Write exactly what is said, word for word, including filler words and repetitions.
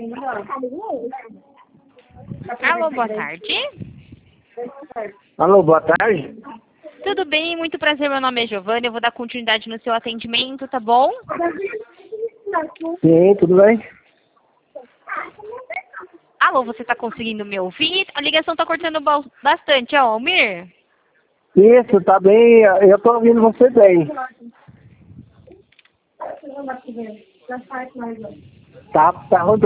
Alô, boa tarde. Alô, boa tarde. Tudo bem? Muito prazer, meu nome é Giovana, eu vou dar continuidade no seu atendimento, tá bom? Sim, tudo bem? Alô, você tá conseguindo me ouvir? A ligação tá cortando ba- bastante, ó, Almir. Isso, tá bem, eu tô ouvindo você bem. Tá, tá rodando.